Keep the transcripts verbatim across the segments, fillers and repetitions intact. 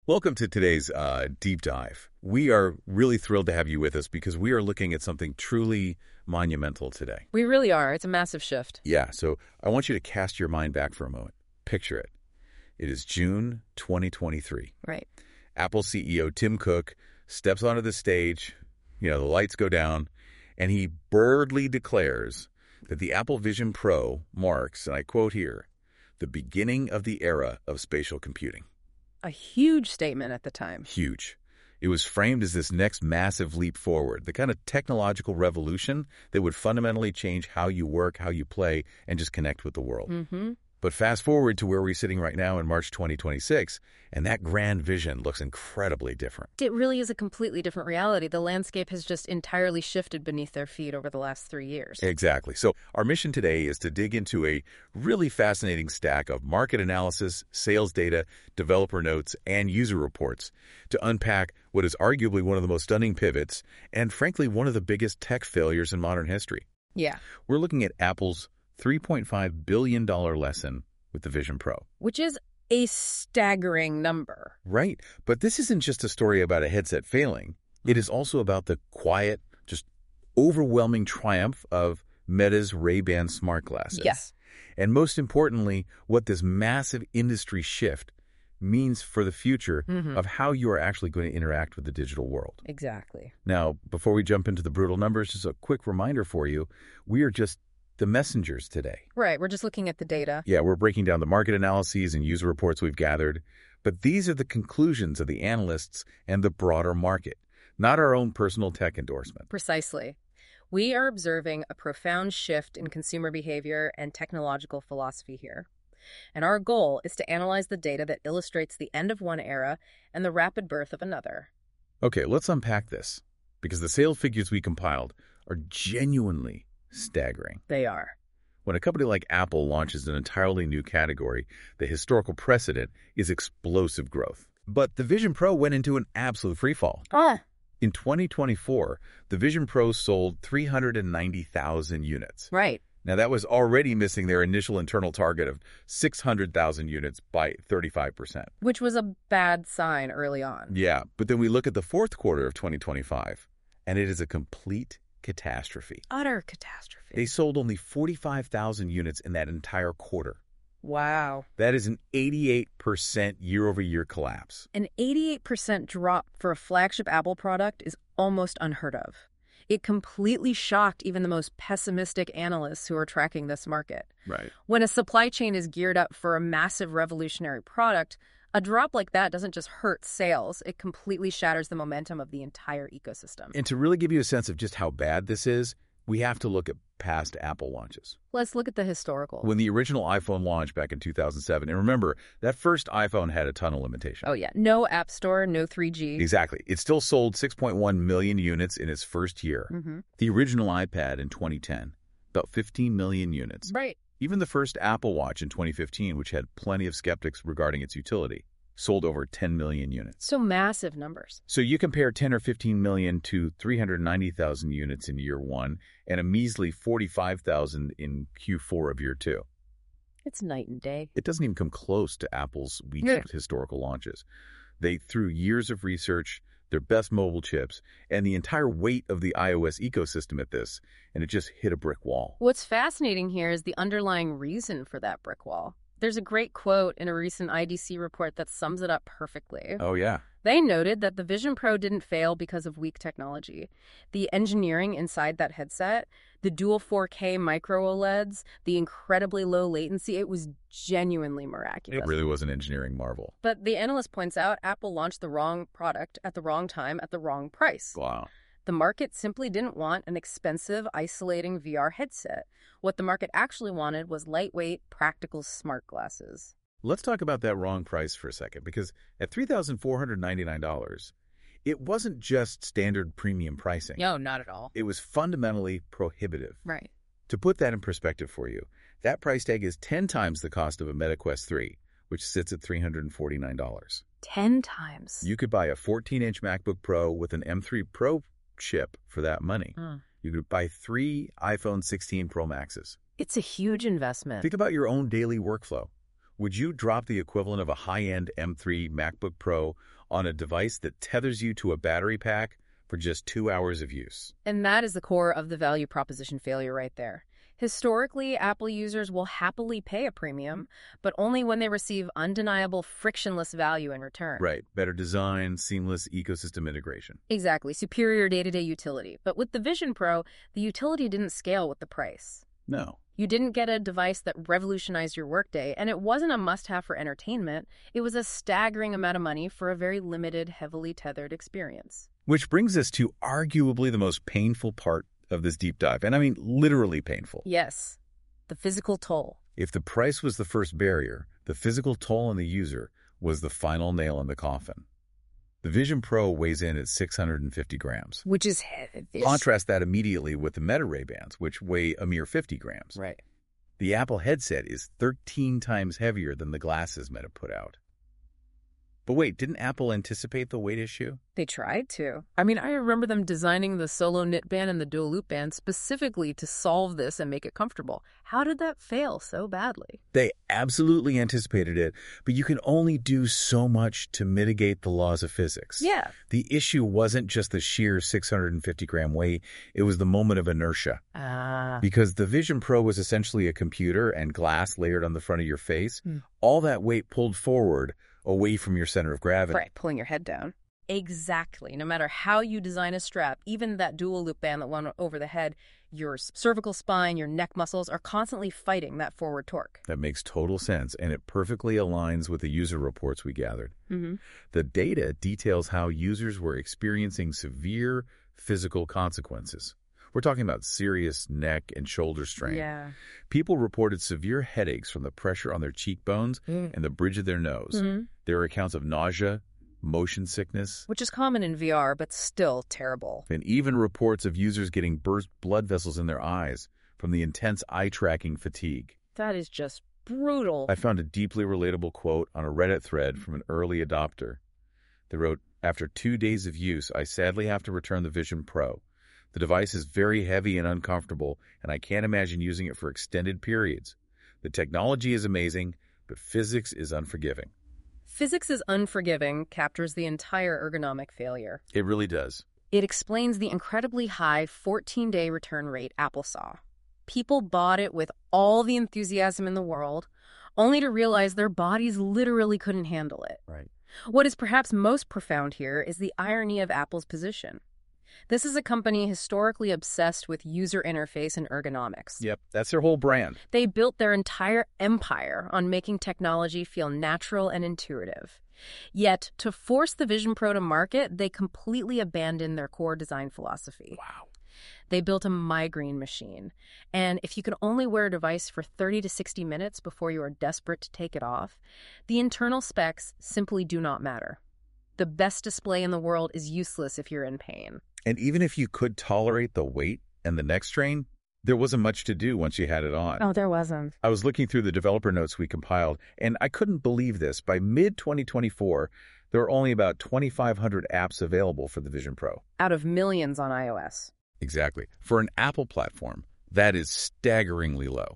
Welcome to today's uh, deep dive. We are really thrilled to have you with us because we are looking at something truly monumental today. We really are. It's a massive shift. Yeah, so I want you to cast your mind back for a moment. Picture it. It is June twenty twenty-three. Right. Apple C E O Tim Cook steps onto the stage, you know, the lights go down, and he boldly declares that the Apple Vision Pro marks, and I quote here, the beginning of the era of spatial computing. A huge statement at the time. Huge. It was framed as this next massive leap forward, the kind of technological revolution that would fundamentally change how you work, how you play, and just connect with the world. Mm-hmm. But fast forward to where we're sitting right now in March twenty twenty-six, and that grand vision looks incredibly different. It really is a completely different reality. The landscape has just entirely shifted beneath their feet over the last three years. Exactly. So our mission today is to dig into a really fascinating stack of market analysis, sales data, developer notes, and user reports to unpack what is arguably one of the most stunning pivots and, frankly, one of the biggest tech failures in modern history. Yeah. We're looking at Apple's three point five billion dollars lesson with the Vision Pro. Which is a staggering number. Right. But this isn't just a story about a headset failing. It is also about the quiet, just overwhelming triumph of Meta's Ray-Ban smart glasses. Yes. And most importantly, what this massive industry shift means for the future Mm-hmm. of how you are actually going to interact with the digital world. Exactly. Now, before we jump into the brutal numbers, just a quick reminder for you, we are just the messengers today. Right. We're just looking at the data. Yeah, we're breaking down the market analyses and user reports we've gathered, but these are the conclusions of the analysts and the broader market, not our own personal tech endorsement. Precisely. We are observing a profound shift in consumer behavior and technological philosophy here. And our goal is to analyze the data that illustrates the end of one era and the rapid birth of another. Okay, let's unpack this, because the sales figures we compiled are genuinely staggering. They are. When a company like Apple launches an entirely new category, the historical precedent is explosive growth. But the Vision Pro went into an absolute freefall. Ah. In twenty twenty-four, the Vision Pro sold three hundred ninety thousand units. Right. Now, that was already missing their initial internal target of six hundred thousand units by thirty-five percent. Which was a bad sign early on. Yeah, but then we look at the fourth quarter of twenty twenty-five, and it is a complete catastrophe. Utter catastrophe. They sold only forty-five thousand units in that entire quarter. Wow. That is an eighty-eight percent year-over-year collapse. An eighty-eight percent drop for a flagship Apple product is almost unheard of. It completely shocked even the most pessimistic analysts who are tracking this market. Right. When a supply chain is geared up for a massive revolutionary product, a drop like that doesn't just hurt sales, it completely shatters the momentum of the entire ecosystem. And to really give you a sense of just how bad this is, we have to look at past Apple launches. Let's look at the historical. When the original iPhone launched back in two thousand seven, and remember, that first iPhone had a ton of limitations. Oh, yeah. No App Store, no three G. Exactly. It still sold six point one million units in its first year. Mm-hmm. The original iPad in twenty ten, about fifteen million units. Right. Even the first Apple Watch in twenty fifteen, which had plenty of skeptics regarding its utility, sold over ten million units. So massive numbers. So you compare ten or fifteen million to three hundred ninety thousand units in year one and a measly forty-five thousand in Q four of year two. It's night and day. It doesn't even come close to Apple's weak Yeah. historical launches. They threw years of research, their best mobile chips, and the entire weight of the iOS ecosystem at this, and it just hit a brick wall. What's fascinating here is the underlying reason for that brick wall. There's a great quote in a recent I D C report that sums it up perfectly. Oh, yeah. They noted that the Vision Pro didn't fail because of weak technology. The engineering inside that headset, the dual four K micro OLEDs, the incredibly low latency, it was genuinely miraculous. It really was an engineering marvel. But the analyst points out Apple launched the wrong product at the wrong time at the wrong price. Wow. The market simply didn't want an expensive, isolating V R headset. What the market actually wanted was lightweight, practical smart glasses. Let's talk about that wrong price for a second, because at three thousand four hundred ninety-nine dollars, it wasn't just standard premium pricing. No, not at all. It was fundamentally prohibitive. Right. To put that in perspective for you, that price tag is ten times the cost of a Meta Quest three, which sits at three hundred forty-nine dollars. Ten times. You could buy a fourteen-inch MacBook Pro with an M three Pro chip for that money. Mm. You could buy three iPhone sixteen Pro Maxes. It's a huge investment. Think about your own daily workflow. Would you drop the equivalent of a high-end M three MacBook Pro on a device that tethers you to a battery pack for just two hours of use. And that is the core of the value proposition failure right there. Historically, Apple users will happily pay a premium, but only when they receive undeniable frictionless value in return. Right. Better design, seamless ecosystem integration. Exactly. Superior day-to-day utility. But with the Vision Pro, the utility didn't scale with the price. No. You didn't get a device that revolutionized your workday, and it wasn't a must-have for entertainment. It was a staggering amount of money for a very limited, heavily tethered experience. Which brings us to arguably the most painful part of this deep dive, and I mean literally painful. Yes, the physical toll. If the price was the first barrier, the physical toll on the user was the final nail in the coffin. The Vision Pro weighs in at six hundred fifty grams. Which is heavy. Contrast that immediately with the Meta Ray-Bans, which weigh a mere fifty grams. Right. The Apple headset is thirteen times heavier than the glasses Meta put out. But wait, didn't Apple anticipate the weight issue? They tried to. I mean, I remember them designing the Solo Knit Band and the Dual Loop Band specifically to solve this and make it comfortable. How did that fail so badly? They absolutely anticipated it, but you can only do so much to mitigate the laws of physics. Yeah. The issue wasn't just the sheer six hundred fifty gram weight, it was the moment of inertia. Ah. Because the Vision Pro was essentially a computer and glass layered on the front of your face, Hmm. all that weight pulled forward away from your center of gravity. Right, pulling your head down. Exactly. No matter how you design a strap, even that dual loop band that went over the head, your cervical spine, your neck muscles are constantly fighting that forward torque. That makes total sense, and it perfectly aligns with the user reports we gathered. Mm-hmm. The data details how users were experiencing severe physical consequences. We're talking about serious neck and shoulder strain. Yeah. People reported severe headaches from the pressure on their cheekbones Mm. and the bridge of their nose. Mm-hmm. There are accounts of nausea, motion sickness, Which is common in V R, but still terrible. and even reports of users getting burst blood vessels in their eyes from the intense eye-tracking fatigue. That is just brutal. I found a deeply relatable quote on a Reddit thread from an early adopter. They wrote, "After two days of use, I sadly have to return the Vision Pro. The device is very heavy and uncomfortable, and I can't imagine using it for extended periods. The technology is amazing, but physics is unforgiving." Physics is unforgiving captures the entire ergonomic failure. It really does. It explains the incredibly high fourteen-day return rate Apple saw. People bought it with all the enthusiasm in the world, only to realize their bodies literally couldn't handle it. Right. What is perhaps most profound here is the irony of Apple's position. This is a company historically obsessed with user interface and ergonomics. Yep, that's their whole brand. They built their entire empire on making technology feel natural and intuitive. Yet, to force the Vision Pro to market, they completely abandoned their core design philosophy. Wow. They built a migraine machine. And if you can only wear a device for thirty to sixty minutes before you are desperate to take it off, the internal specs simply do not matter. The best display in the world is useless if you're in pain. And even if you could tolerate the weight and the neck strain, there wasn't much to do once you had it on. Oh, there wasn't. I was looking through the developer notes we compiled, and I couldn't believe this. By mid twenty twenty-four, there were only about twenty-five hundred apps available for the Vision Pro. Out of millions on iOS. Exactly. For an Apple platform, that is staggeringly low.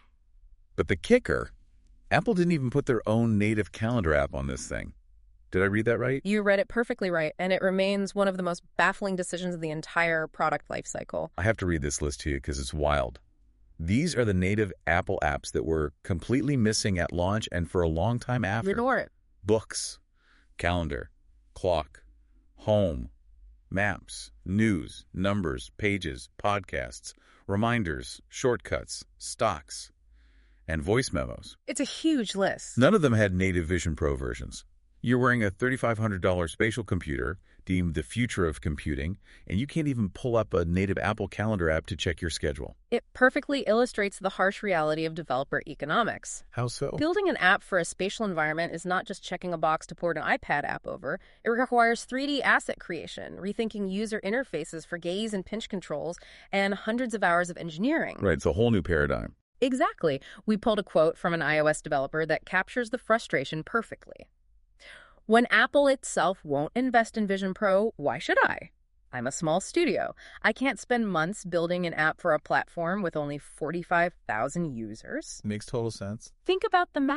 But the kicker, Apple didn't even put their own native calendar app on this thing. Did I read that right? You read it perfectly right, and it remains one of the most baffling decisions of the entire product lifecycle. I have to read this list to you because it's wild. These are the native Apple apps that were completely missing at launch and for a long time after. Ignore it. Books, calendar, clock, home, maps, news, numbers, pages, podcasts, reminders, shortcuts, stocks, and voice memos. It's a huge list. None of them had native Vision Pro versions. You're wearing a thirty-five hundred dollars spatial computer, deemed the future of computing, and you can't even pull up a native Apple Calendar app to check your schedule. It perfectly illustrates the harsh reality of developer economics. How so? Building an app for a spatial environment is not just checking a box to port an iPad app over. It requires three D asset creation, rethinking user interfaces for gaze and pinch controls, and hundreds of hours of engineering. Right, it's a whole new paradigm. Exactly. We pulled a quote from an iOS developer that captures the frustration perfectly. When Apple itself won't invest in Vision Pro, why should I? I'm a small studio. I can't spend months building an app for a platform with only forty-five thousand users. Makes total sense. Think about the math.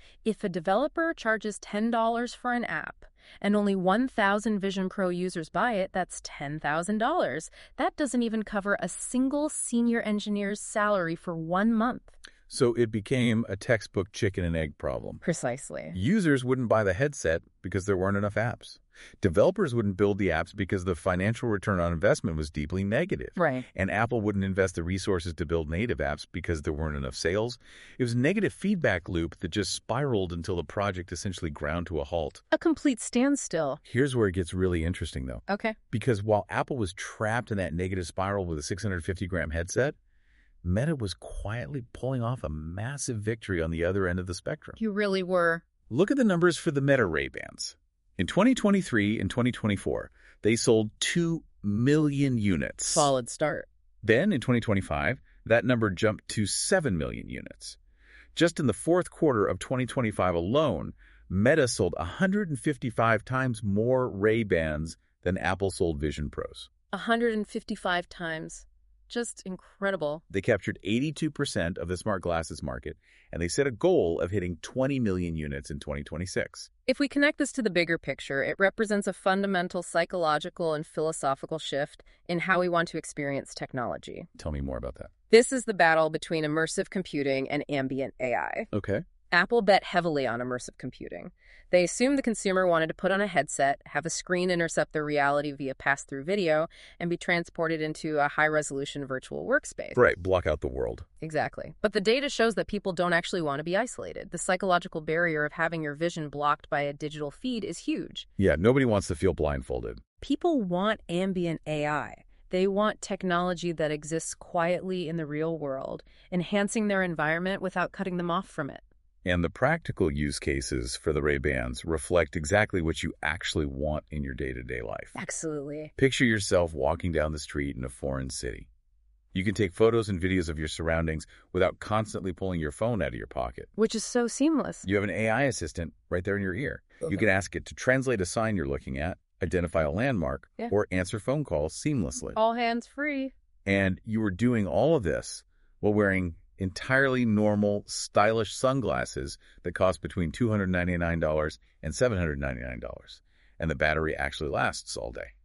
If a developer charges ten dollars for an app and only one thousand Vision Pro users buy it, that's ten thousand dollars. That doesn't even cover a single senior engineer's salary for one month. So it became a textbook chicken and egg problem. Precisely. Users wouldn't buy the headset because there weren't enough apps. Developers wouldn't build the apps because the financial return on investment was deeply negative. Right. And Apple wouldn't invest the resources to build native apps because there weren't enough sales. It was a negative feedback loop that just spiraled until the project essentially ground to a halt. A complete standstill. Here's where it gets really interesting, though. Okay. Because while Apple was trapped in that negative spiral with a six hundred fifty gram headset, Meta was quietly pulling off a massive victory on the other end of the spectrum. You really were. Look at the numbers for the Meta Ray-Bans. In twenty twenty-three and twenty twenty-four, they sold two million units. Solid start. Then, in twenty twenty-five, that number jumped to seven million units. Just in the fourth quarter of twenty twenty-five alone, Meta sold one hundred fifty-five times more Ray-Bans than Apple sold Vision Pros. one hundred fifty-five times. Just incredible. They captured eighty-two percent of the smart glasses market, and they set a goal of hitting twenty million units in twenty twenty-six. If we connect this to the bigger picture, it represents a fundamental psychological and philosophical shift in how we want to experience technology. Tell me more about that. This is the battle between immersive computing and ambient A I. Okay. Apple bet heavily on immersive computing. They assumed the consumer wanted to put on a headset, have a screen intercept their reality via pass-through video, and be transported into a high-resolution virtual workspace. Right, block out the world. Exactly. But the data shows that people don't actually want to be isolated. The psychological barrier of having your vision blocked by a digital feed is huge. Yeah, nobody wants to feel blindfolded. People want ambient A I. They want technology that exists quietly in the real world, enhancing their environment without cutting them off from it. And the practical use cases for the Ray-Bans reflect exactly what you actually want in your day-to-day life. Absolutely. Picture yourself walking down the street in a foreign city. You can take photos and videos of your surroundings without constantly pulling your phone out of your pocket. Which is so seamless. You have an A I assistant right there in your ear. Okay. You can ask it to translate a sign you're looking at, identify a landmark, yeah. or answer phone calls seamlessly. All hands free. And you are doing all of this while wearing entirely normal, stylish sunglasses that cost between two hundred ninety-nine dollars and seven hundred ninety-nine dollars. And the battery actually lasts all day.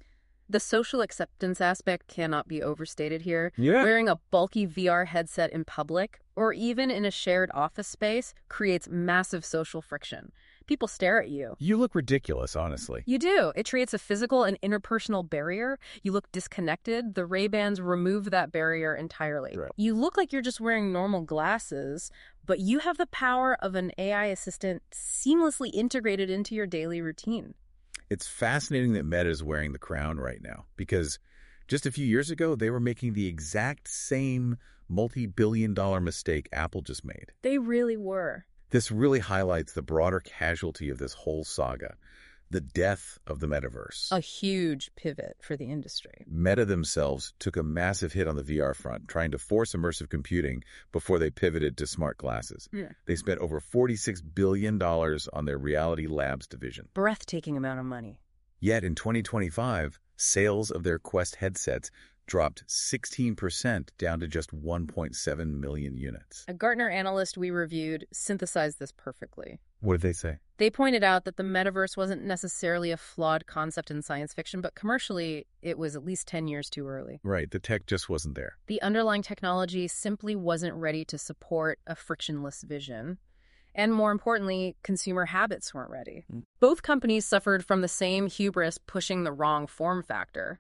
The social acceptance aspect cannot be overstated here. Yeah. Wearing a bulky V R headset in public, or even in a shared office space, creates massive social friction. People stare at you. You look ridiculous, honestly. You do. It creates a physical and interpersonal barrier. You look disconnected. The Ray-Bans remove that barrier entirely. Right. You look like you're just wearing normal glasses, but you have the power of an A I assistant seamlessly integrated into your daily routine. It's fascinating that Meta is wearing the crown right now, because just a few years ago, they were making the exact same multi-billion dollar mistake Apple just made. They really were. This really highlights the broader casualty of this whole saga, the death of the metaverse. A huge pivot for the industry. Meta themselves took a massive hit on the V R front, trying to force immersive computing before they pivoted to smart glasses. Yeah. They spent over forty-six billion dollars on their Reality Labs division. Breathtaking amount of money. Yet in twenty twenty-five, sales of their Quest headsets dropped sixteen percent down to just one point seven million units. A Gartner analyst we reviewed synthesized this perfectly. What did they say? They pointed out that the metaverse wasn't necessarily a flawed concept in science fiction, but commercially, it was at least ten years too early. Right, the tech just wasn't there. The underlying technology simply wasn't ready to support a frictionless vision. And more importantly, consumer habits weren't ready. Mm. Both companies suffered from the same hubris pushing the wrong form factor.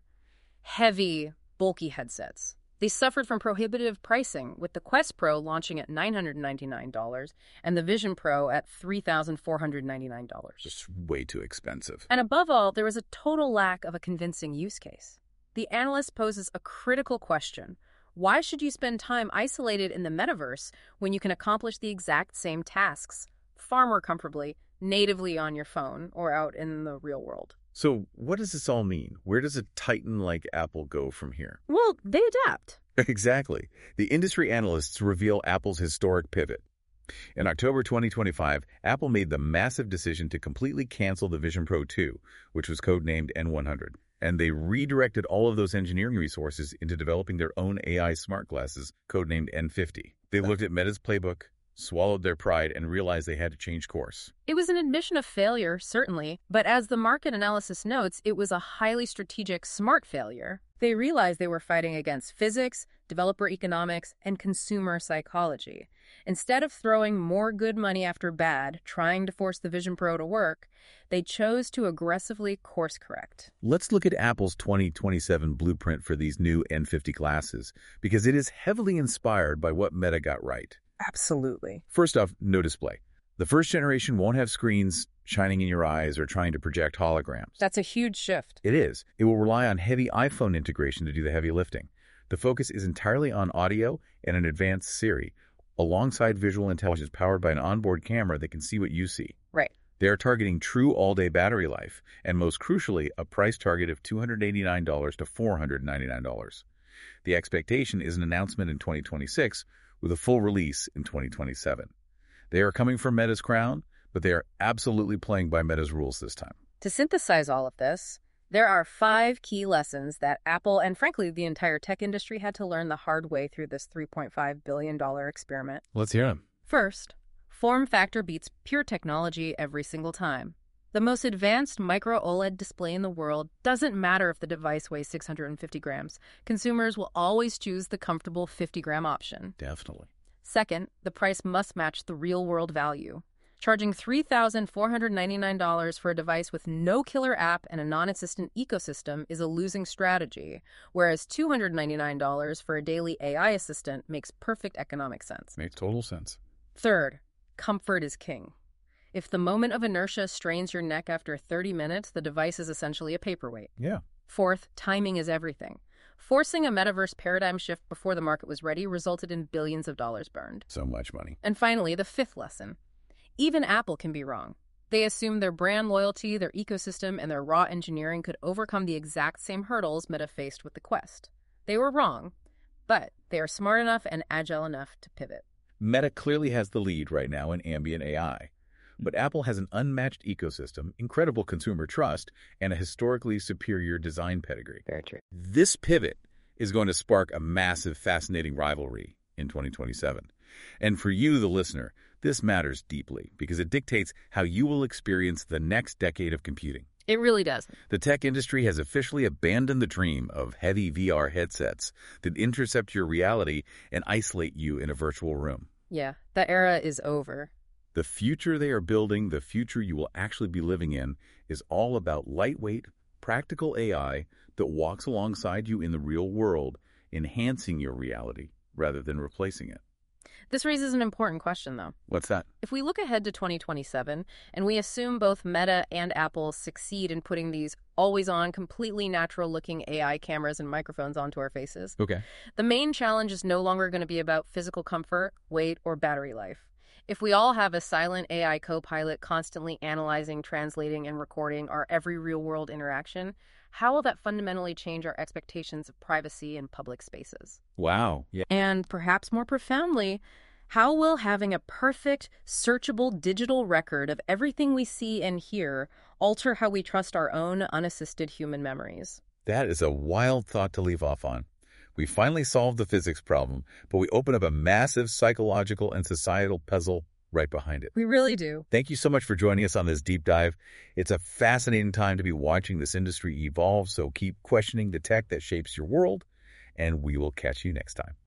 Heavy, bulky headsets. They suffered from prohibitive pricing, with the Quest Pro launching at nine hundred ninety-nine dollars and the Vision Pro at three thousand four hundred ninety-nine dollars. Just way too expensive. And above all, there was a total lack of a convincing use case. The analyst poses a critical question. Why should you spend time isolated in the metaverse when you can accomplish the exact same tasks, far more comfortably, natively on your phone or out in the real world? So what does this all mean? Where does a titan like Apple go from here? Well, they adapt. Exactly. The industry analysts reveal Apple's historic pivot. In October twenty twenty-five, Apple made the massive decision to completely cancel the Vision Pro two, which was codenamed N one hundred. And they redirected all of those engineering resources into developing their own A I smart glasses, codenamed N fifty. They looked at Meta's playbook, swallowed their pride, and realized they had to change course. It was an admission of failure, certainly, but as the market analysis notes, it was a highly strategic, smart failure. They realized they were fighting against physics, developer economics, and consumer psychology. Instead of throwing more good money after bad, trying to force the Vision Pro to work, they chose to aggressively course correct. Let's look at Apple's twenty twenty-seven blueprint for these new N fifty glasses, because it is heavily inspired by what Meta got right. Absolutely. First off, no display. The first generation won't have screens shining in your eyes or trying to project holograms. That's a huge shift. It is. It will rely on heavy iPhone integration to do the heavy lifting. The focus is entirely on audio and an advanced Siri, alongside visual intelligence powered by an onboard camera that can see what you see. Right. They are targeting true all-day battery life, and most crucially, a price target of two hundred eighty-nine dollars to four hundred ninety-nine dollars. The expectation is an announcement in twenty twenty-six with a full release in twenty twenty-seven. They are coming from Meta's crown, but they are absolutely playing by Meta's rules this time. To synthesize all of this, there are five key lessons that Apple and, frankly, the entire tech industry had to learn the hard way through this three point five billion dollars experiment. Let's hear them. First, form factor beats pure technology every single time. The most advanced micro OLED display in the world doesn't matter if the device weighs six hundred fifty grams. Consumers will always choose the comfortable fifty gram option. Definitely. Second, the price must match the real-world value. Charging three thousand four hundred ninety-nine dollars for a device with no killer app and a non-assistant ecosystem is a losing strategy, whereas two hundred ninety-nine dollars for a daily A I assistant makes perfect economic sense. Makes total sense. Third, comfort is king. If the moment of inertia strains your neck after thirty minutes, the device is essentially a paperweight. Yeah. Fourth, timing is everything. Forcing a metaverse paradigm shift before the market was ready resulted in billions of dollars burned. So much money. And finally, the fifth lesson. Even Apple can be wrong. They assumed their brand loyalty, their ecosystem, and their raw engineering could overcome the exact same hurdles Meta faced with the Quest. They were wrong, but they are smart enough and agile enough to pivot. Meta clearly has the lead right now in ambient A I. But Apple has an unmatched ecosystem, incredible consumer trust, and a historically superior design pedigree. Very true. This pivot is going to spark a massive, fascinating rivalry in twenty twenty-seven. And for you, the listener, this matters deeply because it dictates how you will experience the next decade of computing. It really does. The tech industry has officially abandoned the dream of heavy V R headsets that intercept your reality and isolate you in a virtual room. Yeah, that era is over. The future they are building, the future you will actually be living in, is all about lightweight, practical A I that walks alongside you in the real world, enhancing your reality rather than replacing it. This raises an important question, though. What's that? If we look ahead to twenty twenty-seven, and we assume both Meta and Apple succeed in putting these always-on, completely natural-looking A I cameras and microphones onto our faces, Okay. the main challenge is no longer going to be about physical comfort, weight, or battery life. If we all have a silent A I co-pilot constantly analyzing, translating, and recording our every real-world interaction, how will that fundamentally change our expectations of privacy in public spaces? Wow. Yeah. And perhaps more profoundly, how will having a perfect, searchable digital record of everything we see and hear alter how we trust our own unassisted human memories? That is a wild thought to leave off on. We finally solved the physics problem, but we open up a massive psychological and societal puzzle right behind it. We really do. Thank you so much for joining us on this deep dive. It's a fascinating time to be watching this industry evolve, so keep questioning the tech that shapes your world, and we will catch you next time.